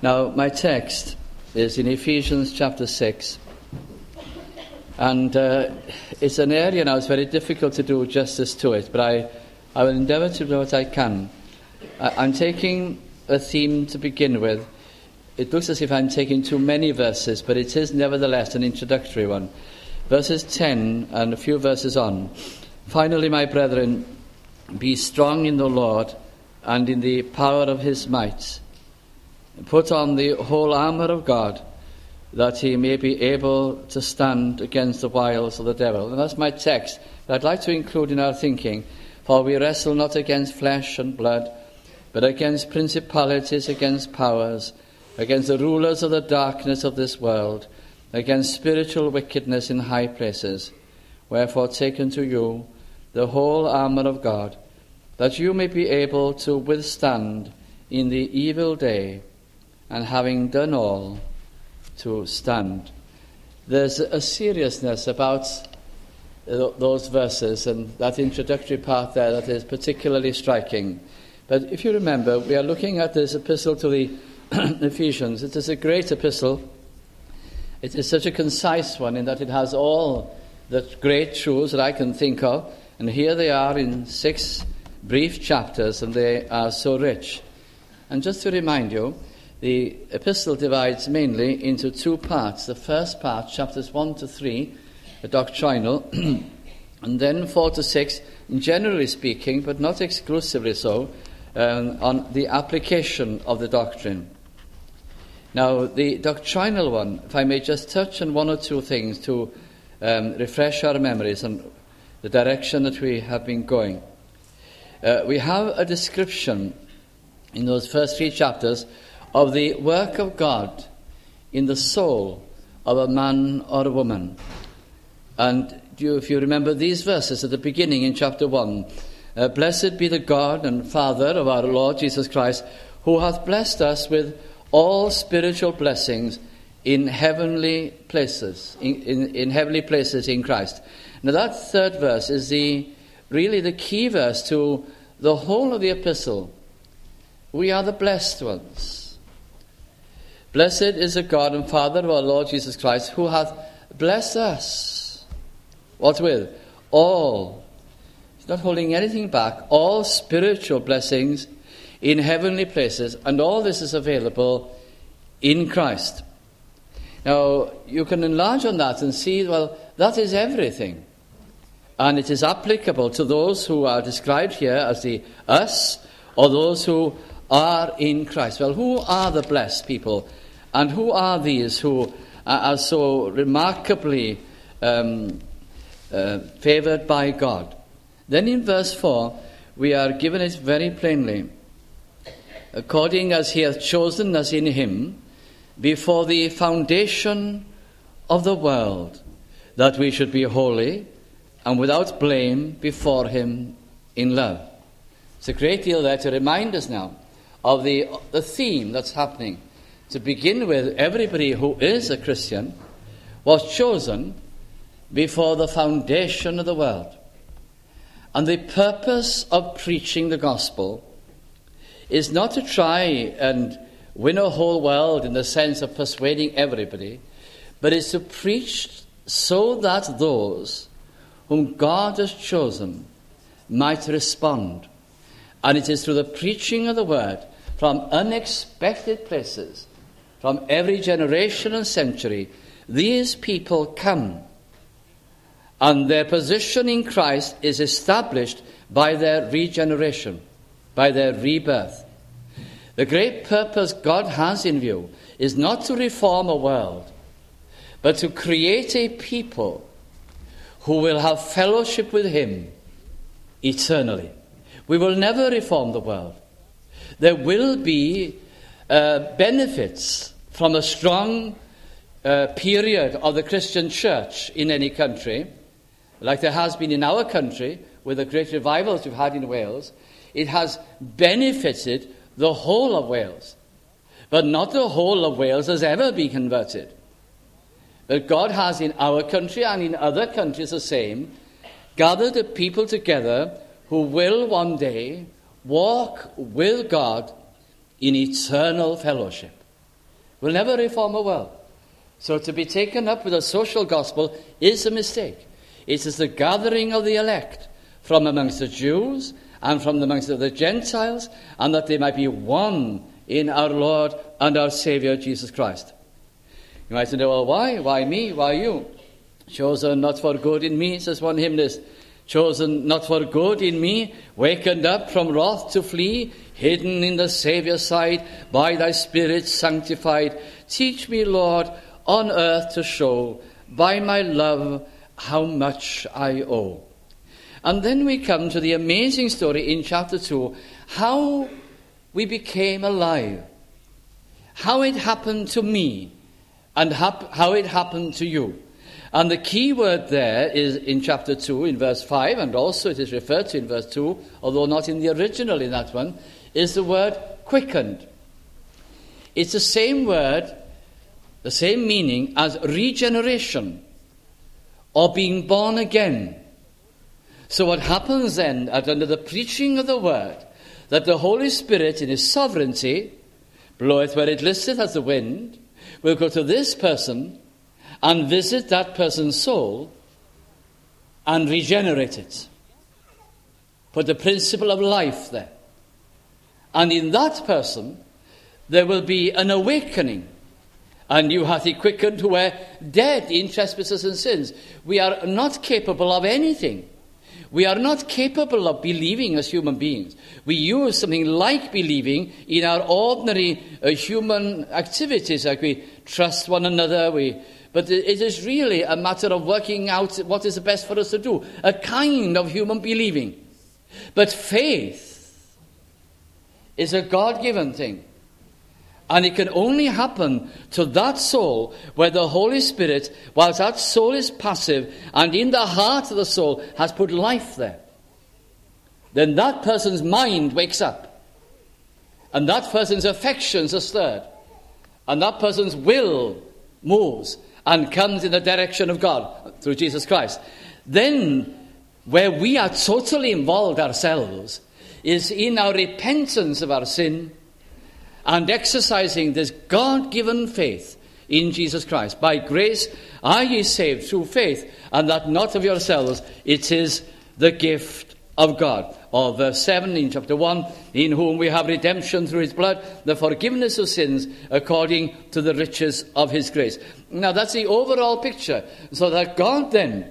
Now, my text is in Ephesians chapter 6. And it's an area now it's very difficult to do justice to it, but I will endeavour to do what I can. I'm taking a theme to begin with. It looks as if I'm taking too many verses, but it is nevertheless an introductory one. Verses 10 and a few verses on. Finally, my brethren, be strong in the Lord and in the power of his might. Put on the whole armour of God, that he may be able to stand against the wiles of the devil. And that's my text that I'd like to include in our thinking. For we wrestle not against flesh and blood, but against principalities, against powers, against the rulers of the darkness of this world, against spiritual wickedness in high places. Wherefore take unto you the whole armour of God, that you may be able to withstand in the evil day, and having done all, to stand. There's a seriousness about those verses and that introductory part there that is particularly striking. But if you remember, we are looking at this epistle to the Ephesians. It is a great epistle. It is such a concise one in that it has all the great truths that I can think of. And here they are in 6 brief chapters, and they are so rich. And just to remind you, the epistle divides mainly into 2 parts. The first part, chapters 1 to 3, the doctrinal, and then 4 to 6, generally speaking, but not exclusively so, on the application of the doctrine. Now, the doctrinal one, if I may just touch on 1 or 2 things to refresh our memories on the direction that we have been going. We have a description in those first 3 chapters of the work of God in the soul of a man or a woman. And if you remember these verses at the beginning in chapter 1, blessed be the God and Father of our Lord Jesus Christ, who hath blessed us with all spiritual blessings in heavenly places, in heavenly places in Christ. Now that third verse is really the key verse to the whole of the epistle. We are the blessed ones. Blessed is the God and Father of our Lord Jesus Christ, who hath blessed us. What with? All. He's not holding anything back. All spiritual blessings in heavenly places. And all this is available in Christ. Now, you can enlarge on that and see, well, that is everything. And it is applicable to those who are described here as the us, or those who are in Christ. Well, who are the blessed people? And who are these who are so remarkably favoured by God? Then in verse 4, we are given it very plainly. According as he hath chosen us in him, before the foundation of the world, that we should be holy and without blame before him in love. It's a great deal there to remind us now of the theme that's happening. To begin with, everybody who is a Christian was chosen before the foundation of the world. And the purpose of preaching the gospel is not to try and win a whole world in the sense of persuading everybody, but is to preach so that those whom God has chosen might respond. And it is through the preaching of the word from unexpected places, from every generation and century, these people come. And their position in Christ is established by their regeneration, by their rebirth. The great purpose God has in view is not to reform a world, but to create a people who will have fellowship with him eternally. We will never reform the world. There will be benefits from a strong period of the Christian church in any country, like there has been in our country with the great revivals we've had in Wales. It has benefited the whole of Wales. But not the whole of Wales has ever been converted. But God has in our country and in other countries the same, gathered a people together who will one day walk with God in eternal fellowship. will never reform a world. So to be taken up with a social gospel is a mistake. It is the gathering of the elect from amongst the Jews and from amongst the Gentiles, and that they might be one in our Lord and our Saviour, Jesus Christ. You might say, well, why? Why me? Why you? Chosen not for good in me, says one hymnist. Chosen not for good in me, wakened up from wrath to flee, hidden in the Saviour's side, by thy Spirit sanctified. Teach me, Lord, on earth to show, by my love, how much I owe. And then we come to the amazing story in chapter 2, how we became alive, how it happened to me, and how it happened to you. And the key word there is in chapter 2, in verse 5, and also it is referred to in verse 2, although not in the original in that one, is the word quickened. It's the same word, the same meaning as regeneration, or being born again. So what happens then, under the preaching of the word, that the Holy Spirit in his sovereignty bloweth where it listeth as the wind, will go to this person and visit that person's soul and regenerate it. Put the principle of life there. And in that person, there will be an awakening. And you hath he quickened who were dead in trespasses and sins. We are not capable of anything. We are not capable of believing as human beings. We use something like believing in our ordinary human activities, like we trust one another, but it is really a matter of working out what is the best for us to do, a kind of human believing. But faith is a God-given thing. And it can only happen to that soul where the Holy Spirit, whilst that soul is passive and in the heart of the soul has put life there. Then that person's mind wakes up. And that person's affections are stirred. And that person's will moves and comes in the direction of God through Jesus Christ. Then, where we are totally involved ourselves is in our repentance of our sin and exercising this God-given faith in Jesus Christ. By grace are ye saved through faith, and that not of yourselves, it is the gift of God. Or verse 7 in chapter 1, in whom we have redemption through his blood, the forgiveness of sins, according to the riches of his grace. Now that's the overall picture. So that God then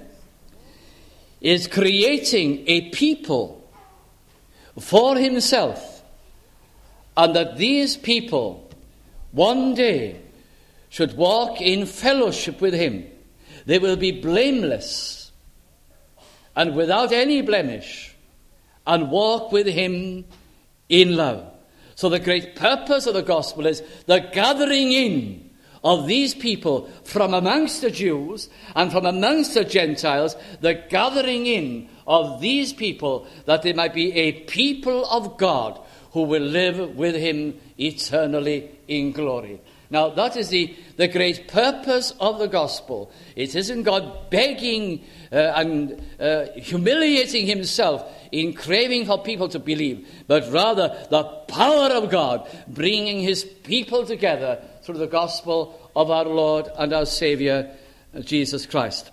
is creating a people for himself, and that these people one day should walk in fellowship with him. They will be blameless and without any blemish and walk with him in love. So the great purpose of the gospel is the gathering in of these people from amongst the Jews and from amongst the Gentiles, the gathering in of these people that they might be a people of God who will live with him eternally in glory. Now, that is the great purpose of the gospel. It isn't God begging and humiliating himself in craving for people to believe, but rather the power of God bringing his people together through the gospel of our Lord and our Saviour, Jesus Christ.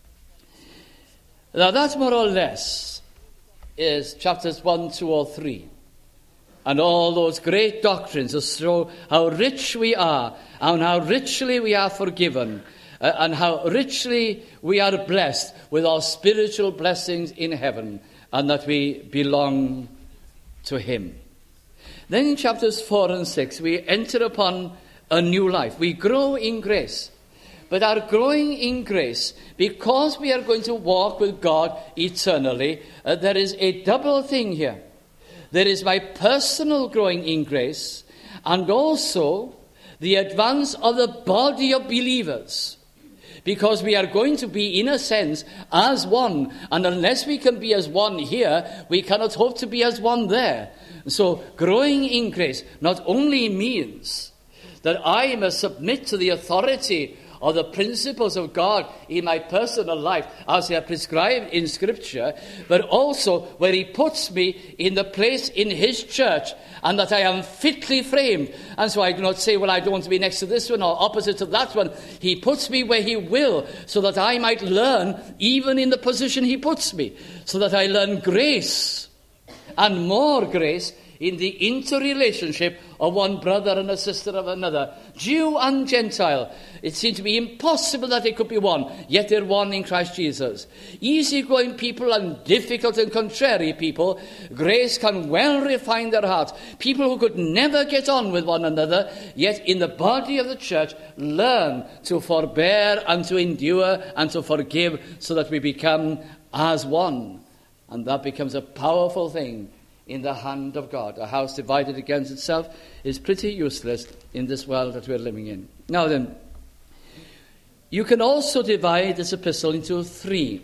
Now, that more or less is chapters 1, 2, or 3. And all those great doctrines to show how rich we are, and how richly we are forgiven, and how richly we are blessed with our spiritual blessings in heaven, and that we belong to him. Then in chapters 4 and 6, we enter upon a new life. We grow in grace. But our growing in grace, because we are going to walk with God eternally, there is a double thing here. There is my personal growing in grace, and also the advance of the body of believers. Because we are going to be, in a sense, as one. And unless we can be as one here, we cannot hope to be as one there. So growing in grace not only means that I must submit to the authority or the principles of God in my personal life as they are prescribed in Scripture, but also where he puts me in the place in his church and that I am fitly framed. And so I do not say, well, I don't want to be next to this one or opposite to that one. He puts me where he will so that I might learn even in the position he puts me, so that I learn grace and more grace in the interrelationship of one brother and a sister of another, Jew and Gentile. It seemed to be impossible that they could be one, yet they're one in Christ Jesus. Easygoing people and difficult and contrary people, grace can well refine their hearts. People who could never get on with one another, yet in the body of the church learn to forbear and to endure and to forgive, so that we become as one. And that becomes a powerful thing in the hand of God. A house divided against itself is pretty useless in this world that we're living in. Now then, you can also divide this epistle into 3.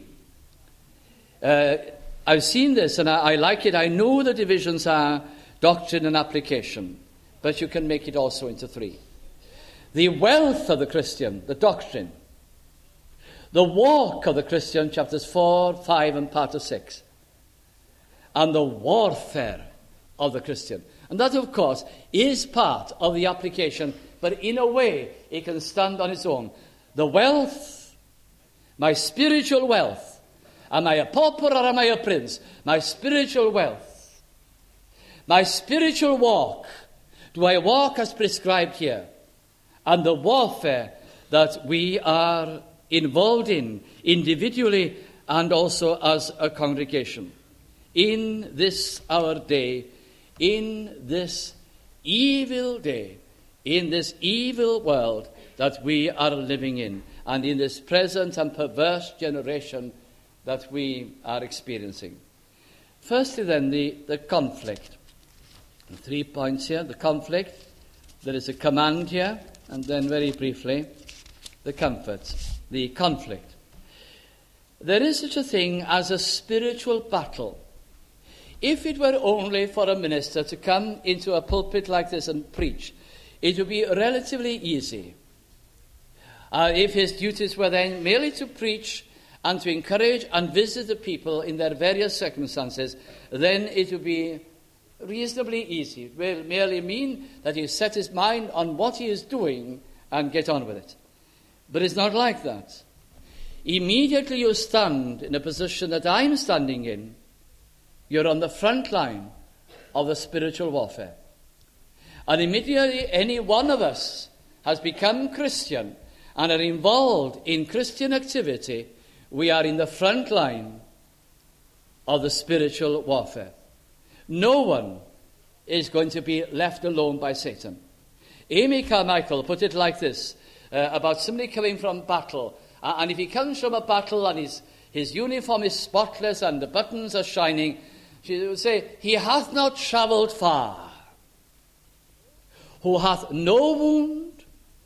I've seen this and I like it. I know the divisions are doctrine and application, but you can make it also into 3. The wealth of the Christian, the doctrine. The walk of the Christian, chapters 4, 5 and part of 6. And the warfare of the Christian. And that, of course, is part of the application, but in a way it can stand on its own. The wealth, my spiritual wealth. Am I a pauper or am I a prince? My spiritual wealth. My spiritual walk. Do I walk as prescribed here? And the warfare that we are involved in, individually and also as a congregation. In this our day, in this evil day, in this evil world that we are living in, and in this present and perverse generation that we are experiencing. Firstly then, the conflict. 3 points here. The conflict, there is a command here, and then very briefly, the comfort. The conflict. There is such a thing as a spiritual battle. If it were only for a minister to come into a pulpit like this and preach, it would be relatively easy. If his duties were then merely to preach and to encourage and visit the people in their various circumstances, then it would be reasonably easy. It will merely mean that he set his mind on what he is doing and get on with it. But it's not like that. Immediately you stand in a position that I'm standing in, you're on the front line of the spiritual warfare. And immediately any one of us has become Christian and are involved in Christian activity, we are in the front line of the spiritual warfare. No one is going to be left alone by Satan. Amy Carmichael put it like this about somebody coming from battle. And if he comes from a battle and his uniform is spotless and the buttons are shining, she would say, he hath not travelled far, who hath no wound,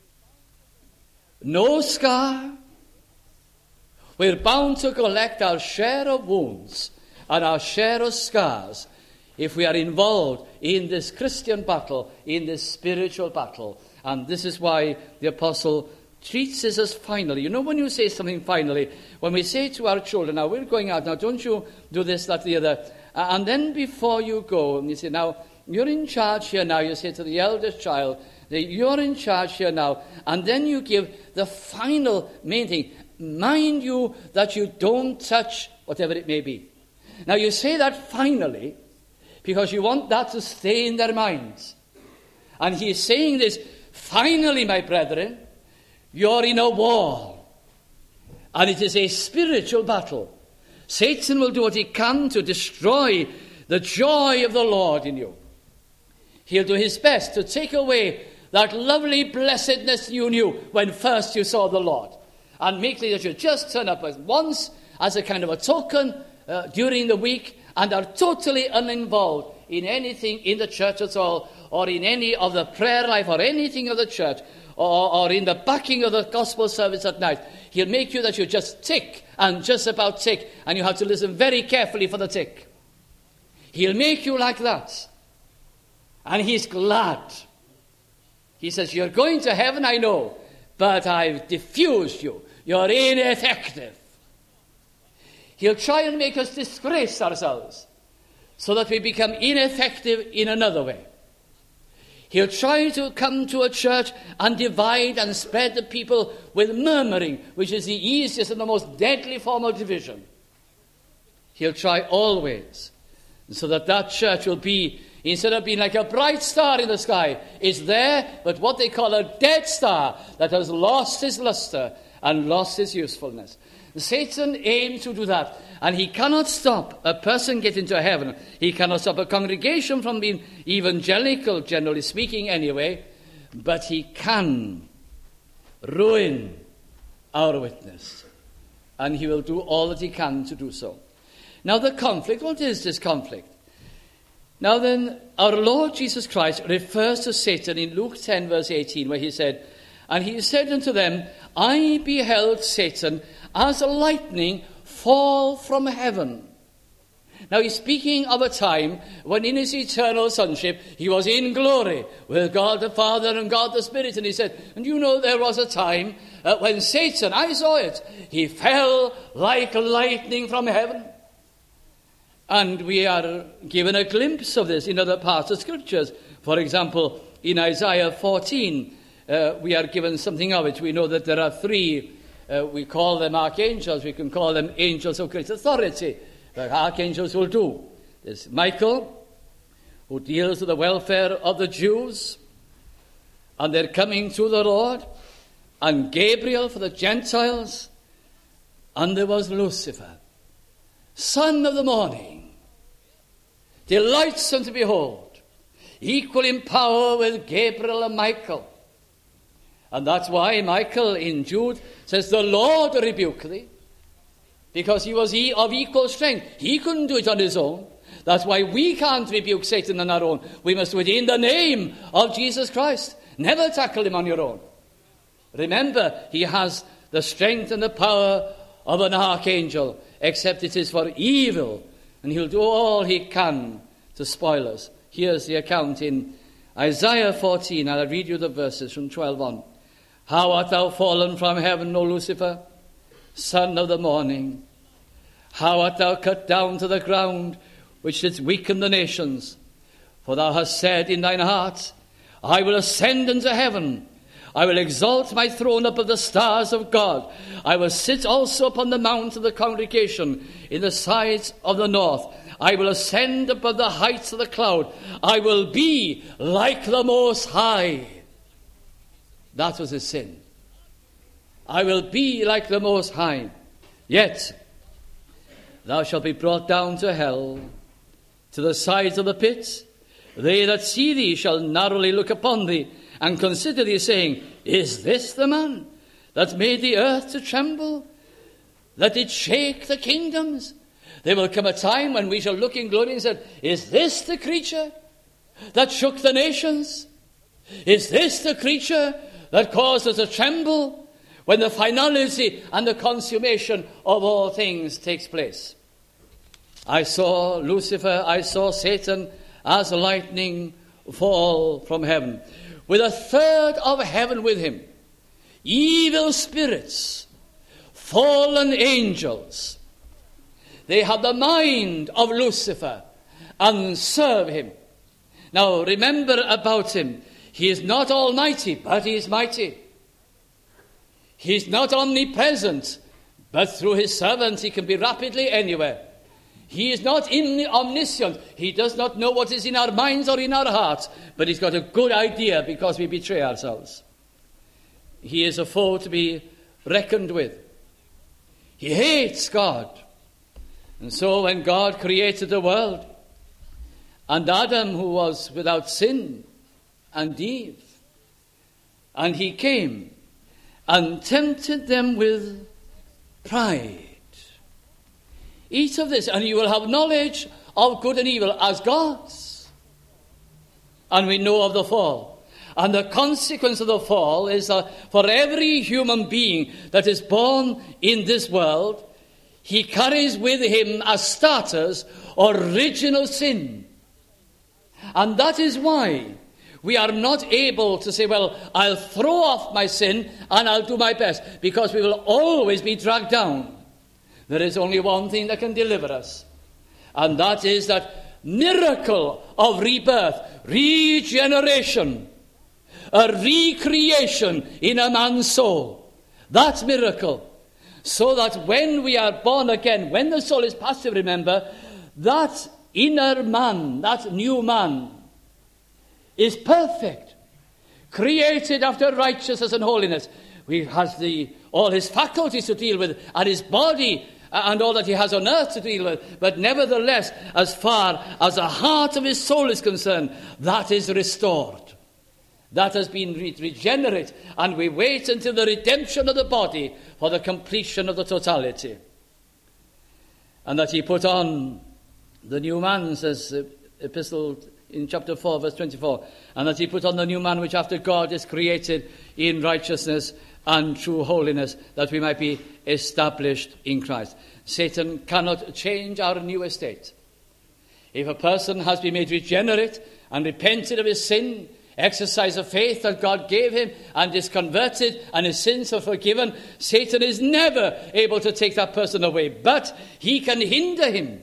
no scar. We're bound to collect our share of wounds and our share of scars if we are involved in this Christian battle, in this spiritual battle. And this is why the apostle treats this as finally. You know, when you say something finally, when we say to our children, now we're going out, now don't you do this, that, the other. And then before you go, and you say, now, you're in charge here now. You say to the eldest child, you're in charge here now. And then you give the final main thing. Mind you that you don't touch whatever it may be. Now, you say that finally because you want that to stay in their minds. And he is saying this, finally, my brethren, you're in a war. And it is a spiritual battle. Satan will do what he can to destroy the joy of the Lord in you. He'll do his best to take away that lovely blessedness you knew when first you saw the Lord. And make it that you just turn up once as a kind of a token during the week and are totally uninvolved in anything in the church at all, or in any of the prayer life or anything of the church, or in the backing of the gospel service at night. He'll make you that you just tick and just about tick, and you have to listen very carefully for the tick. He'll make you like that. And he's glad. He says, you're going to heaven, I know, but I've diffused you. You're ineffective. He'll try and make us disgrace ourselves so that we become ineffective in another way. He'll try to come to a church and divide and spread the people with murmuring, which is the easiest and the most deadly form of division. He'll try always, so that that church will be, instead of being like a bright star in the sky, is there, but what they call a dead star that has lost his luster and lost his usefulness. Satan aims to do that, and he cannot stop a person getting to heaven. He cannot stop a congregation from being evangelical, generally speaking anyway, but he can ruin our witness, and he will do all that he can to do so. Now the conflict, what is this conflict? Now then, our Lord Jesus Christ refers to Satan in Luke 10 verse 18, where he said, "And he said unto them, I beheld Satan as a lightning fall from heaven." Now he's speaking of a time when in his eternal sonship he was in glory with God the Father and God the Spirit. And he said, and you know there was a time when Satan, I saw it, he fell like lightning from heaven. And we are given a glimpse of this in other parts of Scriptures. For example, in Isaiah 14, we are given something of it. We know that there are three, we call them archangels, we can call them angels of great authority, like archangels will do. There's Michael, who deals with the welfare of the Jews, and they're coming to the Lord, and Gabriel for the Gentiles, and there was Lucifer, son of the morning, delightsome to behold, equal in power with Gabriel and Michael. And that's why Michael in Jude says, the Lord rebuke thee, because he was of equal strength. He couldn't do it on his own. That's why we can't rebuke Satan on our own. We must do it in the name of Jesus Christ. Never tackle him on your own. Remember, he has the strength and the power of an archangel, except it is for evil, and he'll do all he can to spoil us. Here's the account in Isaiah 14, and I'll read you the verses from 12 on. How art thou fallen from heaven, O Lucifer, son of the morning? How art thou cut down to the ground, which didst weaken the nations? For thou hast said in thine heart, I will ascend into heaven. I will exalt my throne above the stars of God. I will sit also upon the mount of the congregation in the sides of the north. I will ascend above the heights of the cloud. I will be like the Most High. That was his sin. I will be like the Most High. Yet thou shalt be brought down to hell, to the sides of the pit. They that see thee shall narrowly look upon thee, and consider thee, saying, is this the man that made the earth to tremble, that did shake the kingdoms? There will come a time when we shall look in glory and say, is this the creature that shook the nations? Is this the creature that caused us to tremble when the finality and the consummation of all things takes place? I saw Lucifer, I saw Satan as lightning fall from heaven, with a third of heaven with him, evil spirits, fallen angels. They have the mind of Lucifer and serve him. Now remember about him, he is not almighty, but he is mighty. He is not omnipresent, but through his servants he can be rapidly anywhere. He is not omniscient. He does not know what is in our minds or in our hearts, but he's got a good idea because we betray ourselves. He is a foe to be reckoned with. He hates God. And so when God created the world, and Adam, who was without sin, and Eve, and he came and tempted them with pride. Eat of this, and you will have knowledge of good and evil as gods. And we know of the fall. And the consequence of the fall is that for every human being that is born in this world, he carries with him as starters original sin. And that is why We are not able to say, well, I'll throw off my sin and I'll do my best, because we will always be dragged down. There is only one thing that can deliver us, and that is that miracle of rebirth, regeneration, a recreation in a man's soul. That miracle. So that when we are born again, when the soul is passive, remember, that inner man, that new man, is perfect, created after righteousness and holiness. He has all his faculties to deal with, and his body and all that he has on earth to deal with. But nevertheless, as far as the heart of his soul is concerned, that is restored. That has been regenerate, and we wait until the redemption of the body for the completion of the totality. And that he put on the new man, says Epistle in chapter 4, verse 24, and that he put on the new man which after God is created in righteousness and true holiness, that we might be established in Christ. Satan cannot change our new estate. If a person has been made regenerate and repented of his sin, exercise of faith that God gave him, and is converted and his sins are forgiven, Satan is never able to take that person away, but he can hinder him.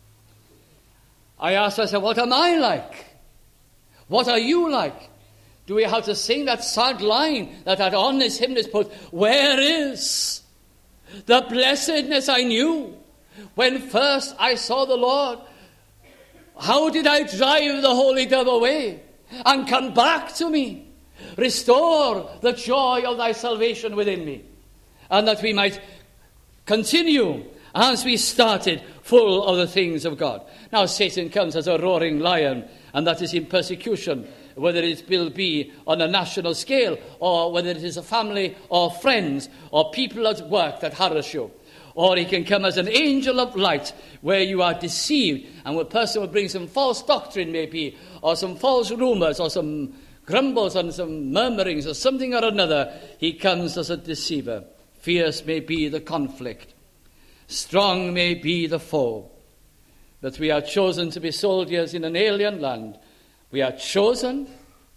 I asked myself, what am I like? What are you like? Do we have to sing that sad line that on this hymn is put, where is the blessedness I knew when first I saw the Lord? How did I drive the holy dove away and come back to me? Restore the joy of thy salvation within me, and that we might continue as we started, full of the things of God. Now Satan comes as a roaring lion, and that is in persecution, whether it will be on a national scale, or whether it is a family or friends or people at work that harass you. Or he can come as an angel of light, where you are deceived, and a person will bring some false doctrine maybe, or some false rumors, or some grumbles and some murmurings, or something or another. He comes as a deceiver. Fierce may be the conflict, strong may be the foe, but we are chosen to be soldiers in an alien land. We are chosen,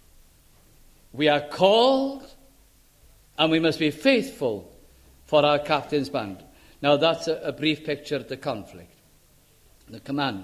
we are called, and we must be faithful for our captain's band. Now that's a brief picture of the conflict, the command.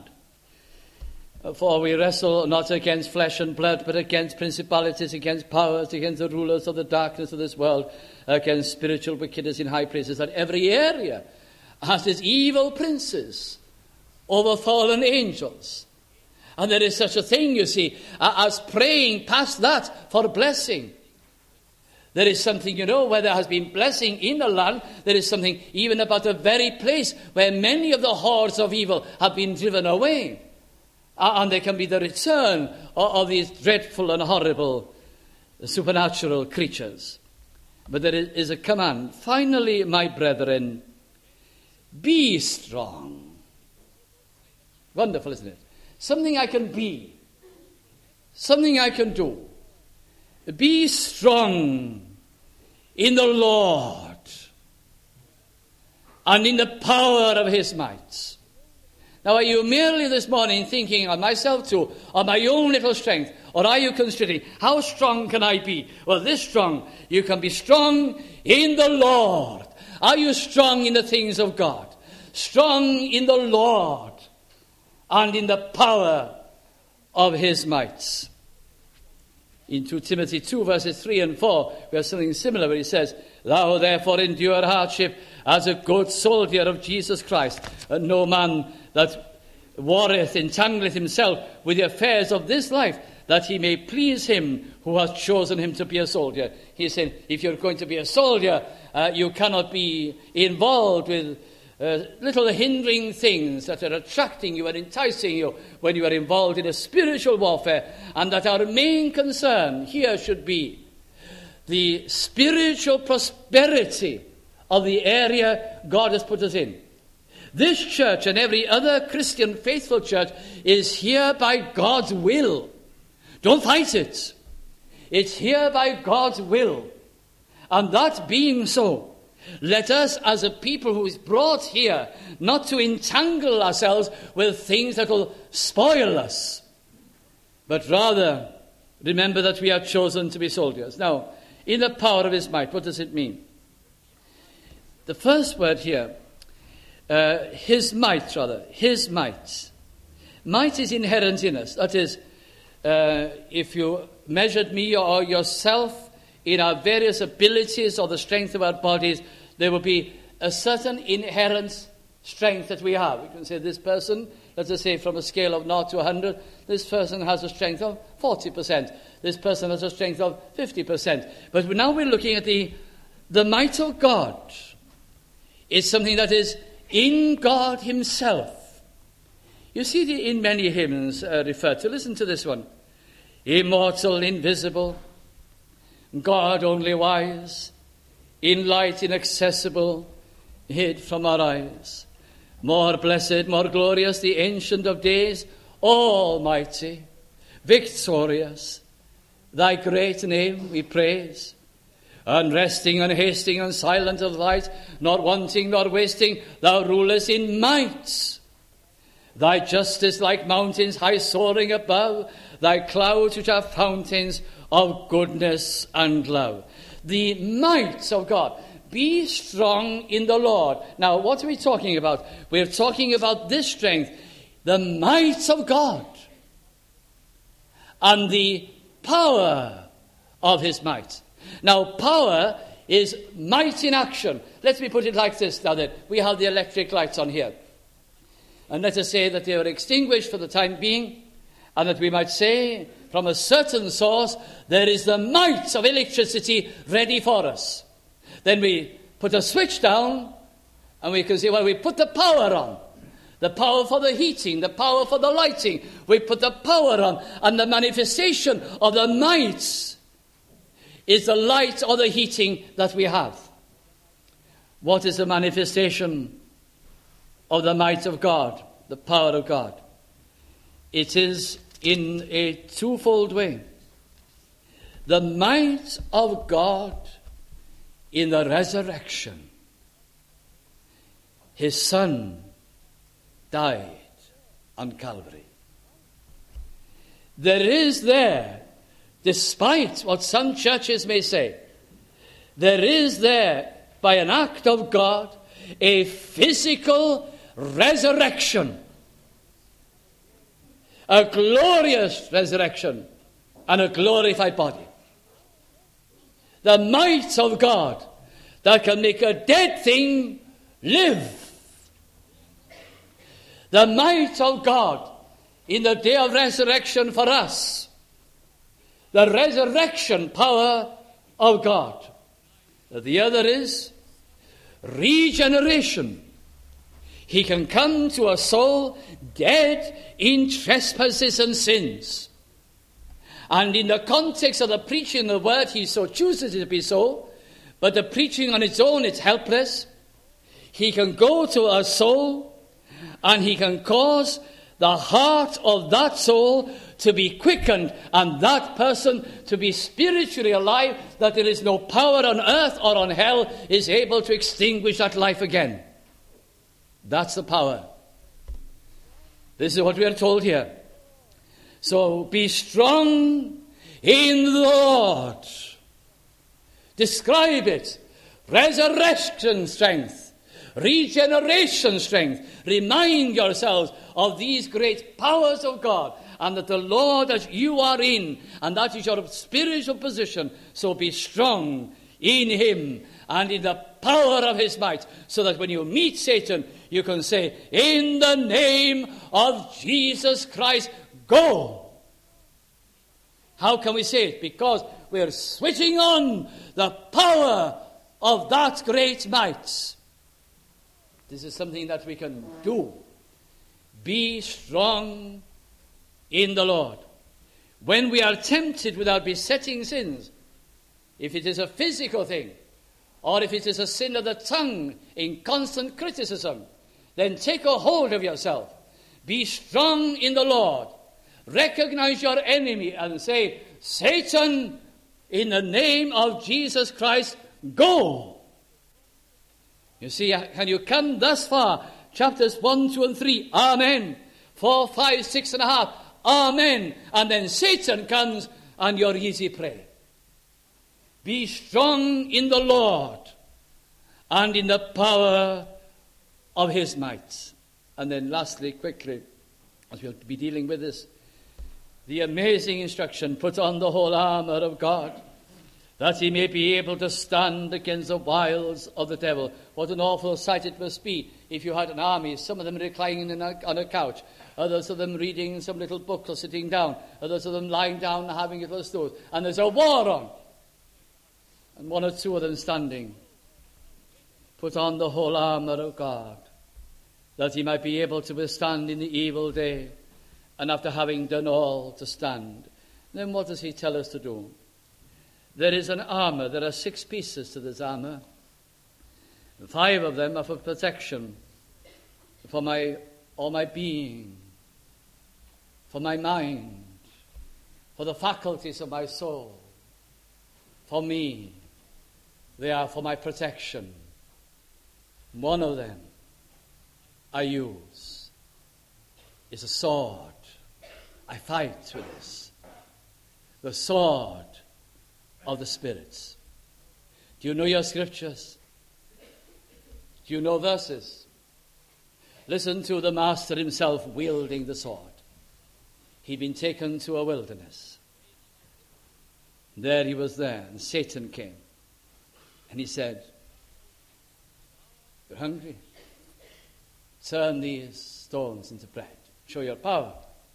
For we wrestle not against flesh and blood, but against principalities, against powers, against the rulers of the darkness of this world, against spiritual wickedness in high places. That every area has its evil princes over fallen angels. And there is such a thing, you see, as praying past that for blessing. There is something, where there has been blessing in the land, there is something even about the very place where many of the hordes of evil have been driven away. And there can be the return of these dreadful and horrible supernatural creatures. But there is a command. Finally, my brethren, be strong. Wonderful, isn't it? Something I can be. Something I can do. Be strong in the Lord and in the power of his might. Now, are you merely this morning thinking on myself too, on my own little strength, or are you considering, how strong can I be? Well, this strong, you can be strong in the Lord. Are you strong in the things of God? Strong in the Lord and in the power of his might. In 2 Timothy 2, verses 3 and 4, we have something similar where he says, thou therefore endure hardship as a good soldier of Jesus Christ, and no man that warreth entangleth himself with the affairs of this life, that he may please him who has chosen him to be a soldier. He said, if you're going to be a soldier, you cannot be involved with little hindering things that are attracting you and enticing you when you are involved in a spiritual warfare, and that our main concern here should be the spiritual prosperity of the area God has put us in. This church and every other Christian faithful church is here by God's will. Don't fight it. It's here by God's will. And that being so, let us, as a people who is brought here, not to entangle ourselves with things that will spoil us, but rather Remember that we are chosen to be soldiers. Now, in the power of his might, what does it mean? The first word here, his might. Might is inherent in us. That is, if you measured me or yourself in our various abilities or the strength of our bodies, there will be a certain inherent strength that we have. We can say this person, let us say from a scale of 0 to 100, this person has a strength of 40%. This person has a strength of 50%. But now we're looking at the might of God. It's something that is in God himself. You see in many hymns referred to. Listen to this one. Immortal, invisible, God only wise, in light inaccessible, hid from our eyes. More blessed, more glorious, the Ancient of Days, almighty, victorious. Thy great name we praise. Unresting, unhasting, unsilent of light, not wanting, nor wasting, thou rulest in might. Thy justice like mountains high soaring above, thy clouds which are fountains of goodness and love. The might of God. Be strong in the Lord. Now, what are we talking about? We're talking about this strength, the might of God, and the power of his might. Now, power is might in action. Let me put it like this now that we have the electric lights on here. And let us say that they are extinguished for the time being, and that we might say from a certain source there is the might of electricity ready for us. Then we put a switch down, and we can say, well, we put the power on. The power for the heating, the power for the lighting. We put the power on, and the manifestation of the might is the light or the heating that we have. What is the manifestation of the might of God, the power of God? It is in a twofold way. The might of God in the resurrection. His Son died on Calvary. There is there, despite what some churches may say, there is there, by an act of God, a physical resurrection. A glorious resurrection and a glorified body. The might of God that can make a dead thing live. The might of God in the day of resurrection for us. The resurrection power of God. The other is regeneration. He can come to a soul dead in trespasses and sins. And in the context of the preaching of the word, he so chooses it to be so. But the preaching on its own, it's helpless. He can go to a soul and he can cause the heart of that soul to be quickened and that person to be spiritually alive, that there is no power on earth or on hell is able to extinguish that life again. That's the power. This is what we are told here. So be strong in the Lord. Describe it. Resurrection strength. Regeneration strength. Remind yourselves of these great powers of God, and that the Lord that you are in, and that is your spiritual position. So be strong in him and in the power of his might, so that when you meet Satan, you can say, in the name of Jesus Christ, go. How can we say it? Because we're switching on the power of that great might. This is something that we can do. Be strong in the Lord. When we are tempted with our besetting sins, if it is a physical thing, or if it is a sin of the tongue in constant criticism, then take a hold of yourself. Be strong in the Lord. Recognize your enemy and say, Satan, in the name of Jesus Christ, go. You see, can you come thus far? Chapters 1, 2, and 3, amen. 4, 5, 6 and a half, amen. And then Satan comes and your easy prey. Be strong in the Lord and in the power of his might. And then lastly, quickly, as we'll be dealing with this, the amazing instruction, put on the whole armor of God, that he may be able to stand against the wiles of the devil. What an awful sight it must be if you had an army, some of them reclining on a couch, others of them reading some little book or sitting down, others of them lying down and having a little snooze, and there's a war on, and one or two of them standing. Put on the whole armor of God, that he might be able to withstand in the evil day, and after having done all, to stand. Then what does he tell us to do? There is an armor. There are 6 pieces to this armor. 5 of them are for protection, for all my being, for my mind, for the faculties of my soul. For me, they are for my protection. One of them I use is a sword. I fight with this. The sword of the spirits. Do you know your scriptures? Do you know verses? Listen to the master himself wielding the sword. He'd been taken to a wilderness. There he was there, and Satan came. And he said, "You're hungry? Turn these stones into bread. Show your power."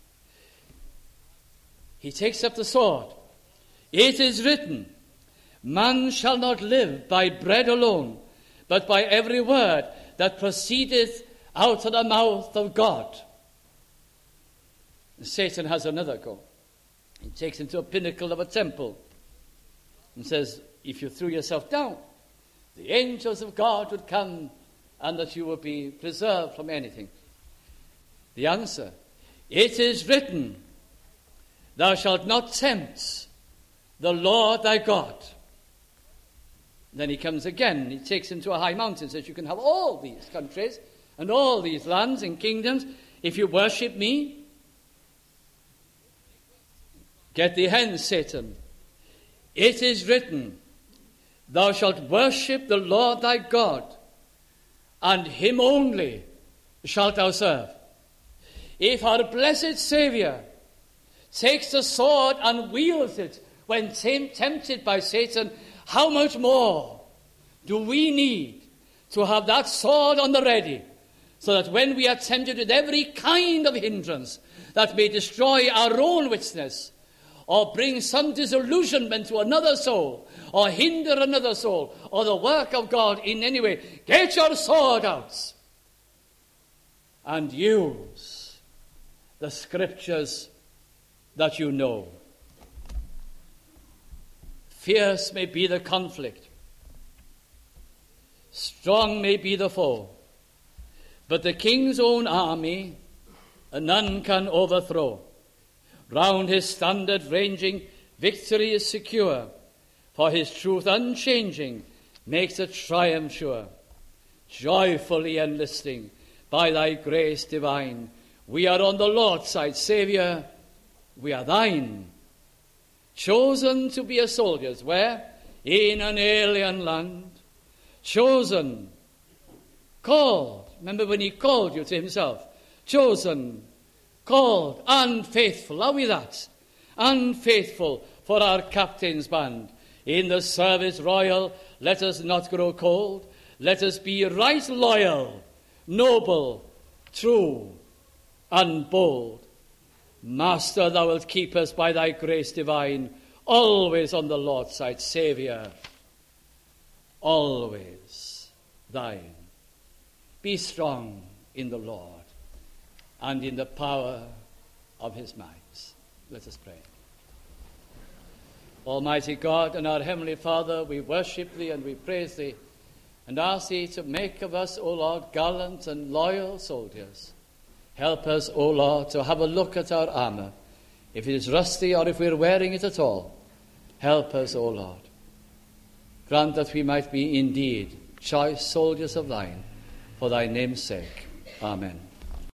He takes up the sword. It is written, man shall not live by bread alone, but by every word that proceedeth out of the mouth of God. And Satan has another go. He takes him to a pinnacle of a temple and says, if you threw yourself down, the angels of God would come and that you would be preserved from anything. The answer, it is written, thou shalt not tempt the Lord thy God. Then he comes again. He takes him to a high mountain, says, you can have all these countries and all these lands and kingdoms if you worship me. Get thee hence, Satan. It is written, thou shalt worship the Lord thy God, and him only shalt thou serve. If our blessed Saviour takes the sword and wields it when tempted by Satan, how much more do we need to have that sword on the ready, so that when we are tempted with every kind of hindrance that may destroy our own witness, or bring some disillusionment to another soul, or hinder another soul, or the work of God in any way, get your sword out and use the scriptures that you know. Fierce may be the conflict, strong may be the foe, but the king's own army none can overthrow. Round his standard ranging, victory is secure, for his truth unchanging makes a triumph sure. Joyfully enlisting by thy grace divine, we are on the Lord's side. Saviour, we are thine. Chosen to be a soldiers, where? In an alien land. Chosen, called. Remember when he called you to himself. Chosen, called, and faithful. Are we that? And faithful for our captain's band. In the service royal, let us not grow cold. Let us be right loyal, noble, true, and bold. Master, thou wilt keep us by thy grace divine, always on the Lord's side. Saviour, always thine. Be strong in the Lord and in the power of his might. Let us pray. Almighty God and our Heavenly Father, we worship thee and we praise thee and ask thee to make of us, O Lord, gallant and loyal soldiers. Help us, O Lord, to have a look at our armour. If it is rusty or if we're wearing it at all, help us, O Lord. Grant that we might be indeed choice soldiers of thine, for thy name's sake. Amen.